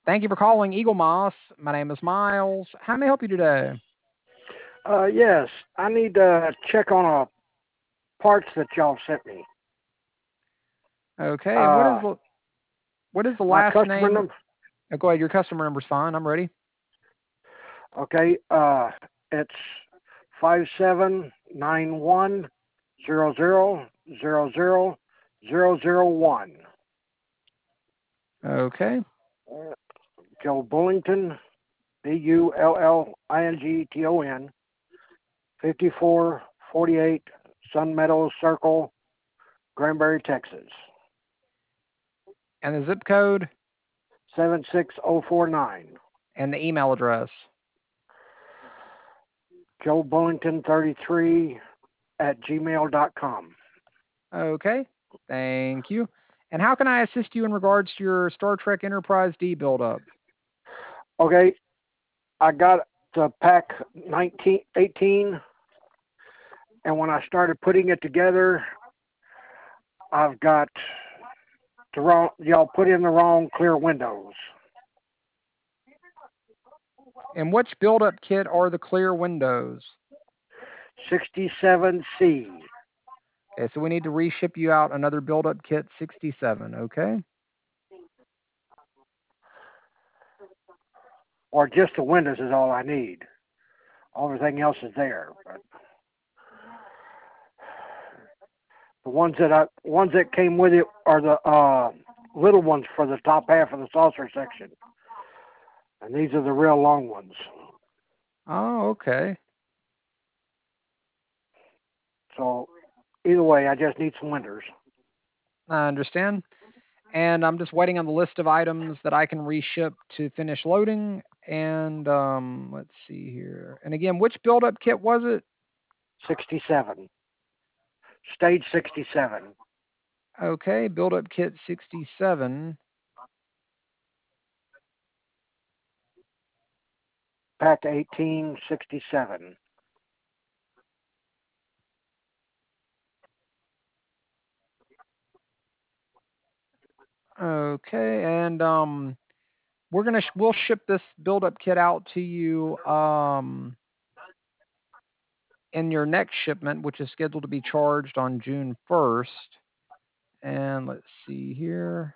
Thank you for calling Eagle Moss. My name is Miles. How may I help you today? Yes, I need to check on a parts that y'all sent me. Okay, and Uh, what is the my last customer name? number. Go ahead. Your customer number's fine. I'm ready. Okay, it's 5791000001. Okay. Uh, Joe Bullington, Bullington, 5448 Sun Meadows Circle, Granbury, Texas, And the zip code 76049. and the email address. Joe Bullington 33 at gmail.com. Okay. Thank you. And how can I assist you in regards to your Star Trek Enterprise D buildup? Okay, I got the pack 1918, and when I started putting it together, I've got the wrong, y'all put in the wrong clear windows. And which buildup kit are the clear windows? 67C. Okay, so we need to reship you out another buildup kit 67. Okay. Or just the windows is all I need. Everything else is there. But the ones that came with it are the little ones for the top half of the saucer section, and these are the real long ones. Oh, okay. So either way, I just need some windows. I understand. And I'm just waiting on the list of items that I can reship to finish loading. And let's see here. And again, which build-up kit was it? 67, stage 67, Okay, build-up kit 67. pack 1867. Okay, and we'll ship this build-up kit out to you in your next shipment, which is scheduled to be charged on June 1st. And let's see here.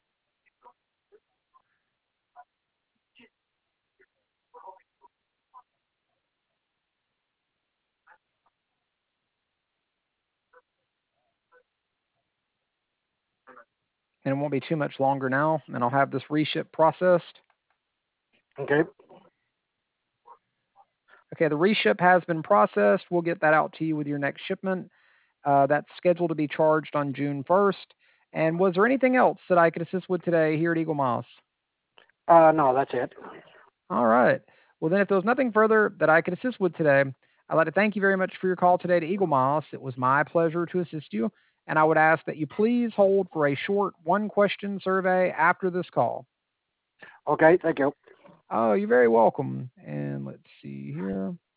And it won't be too much longer now, and I'll have this reship processed. Okay. Okay, the reship has been processed. We'll get that out to you with your next shipment. That's scheduled to be charged on June 1st. And was there anything else that I could assist with today here at Eagle Moss? No, that's it. All right. Well, then, if there was nothing further that I could assist with today, I'd like to thank you very much for your call today to Eagle Moss. It was my pleasure to assist you. And I would ask that you please hold for a short one question survey after this call. Okay, thank you. Oh, you're very welcome. And let's see here.